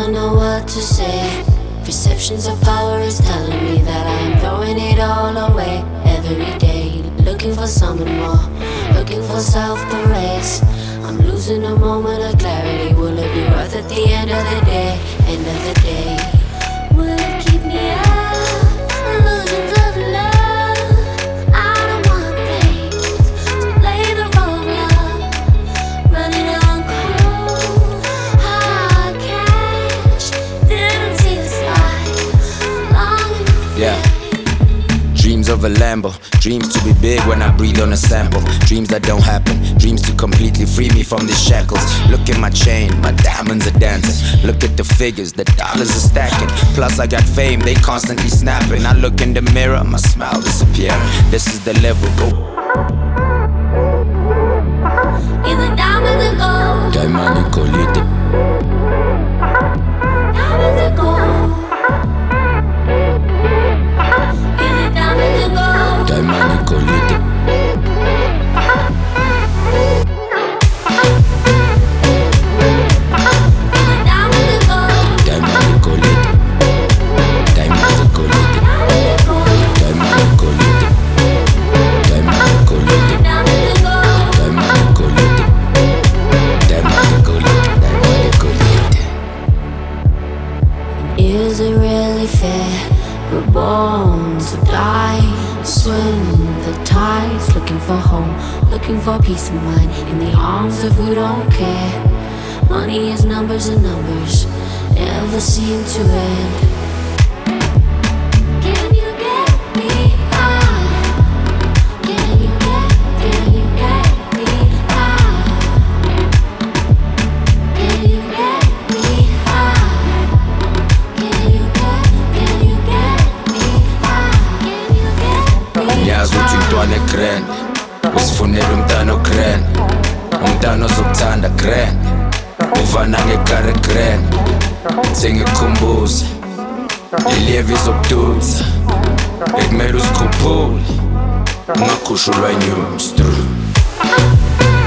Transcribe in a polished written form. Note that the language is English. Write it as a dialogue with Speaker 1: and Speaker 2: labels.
Speaker 1: don't know what to say. Perceptions of power is telling me that I'm throwing it all away every day. Looking for something more, looking for self-praise. I'm losing a moment of clarity. Will it be worth at the end of the day? End of the day. Will it keep me up? Illusions of love. I don't want things to play the role of love. Running on cold, hard cash. Didn't see the sign long enough.
Speaker 2: Yeah. Dreams of a Lambo, dreams to be big when I breathe on a sample. Dreams that don't happen, dreams to completely free me from these shackles. Look at my chain, my diamonds are dancing. Look at the figures, the dollars are stacking. Plus I got fame, they constantly snapping. I look in the mirror, my smile disappear. This is the level, go.
Speaker 1: Either diamonds or gold.
Speaker 2: Diamond and gold.
Speaker 1: Diamonds or gold. Either diamonds or gold.
Speaker 2: Diamond and gold.
Speaker 1: Is it really fair? We're born to die. Swim the tides, looking for home, looking for peace of mind in the arms of who don't care. Money is numbers and numbers, never seem to end. Can you get me high? Can you get me high? Can you get me high? Can you get me high? Can you get me
Speaker 2: Ngiyazi ukuthi umntwana grand usifunela umntana grand. Umntana ozokuthanda grand uvana ngekare grand. Sengikhumbuza ilieve izokudutsa bekumele uzikhuphule ungakhushulwa inyuzi.